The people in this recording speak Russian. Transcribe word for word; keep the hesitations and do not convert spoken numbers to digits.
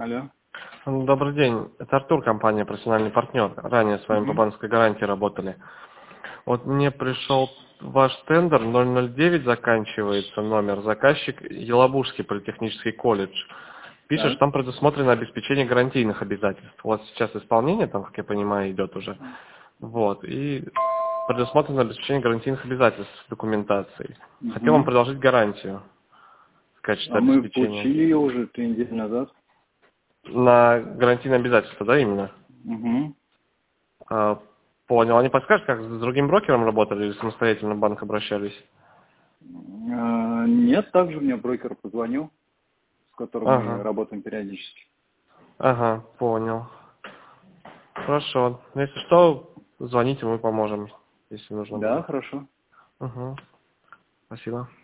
Алло. Ну, Добрый день. Это Артур, компания «Профессиональный партнер». Ранее с вами по Угу. банковской гарантии работали. Вот мне пришел ваш тендер, ноль ноль девять заканчивается номер, заказчик Елабужский политехнический колледж. Пишет, что Так. там предусмотрено обеспечение гарантийных обязательств. У вас сейчас исполнение, там, как я понимаю, идет уже. Вот. И предусмотрено обеспечение гарантийных обязательств документации. Хотел вам Угу. предложить гарантию в А качестве мы обеспечения. получили ее уже три недели назад. На гарантийные обязательства, да, именно? Угу. А, понял. А не подскажешь, как с другим брокером работали или самостоятельно в банк обращались? А, нет, также мне брокер позвонил, с которым мы Ага. работаем периодически. Ага, понял. Хорошо. Ну, если что, звоните, мы поможем, если нужно Да, будет. хорошо. Угу. Спасибо.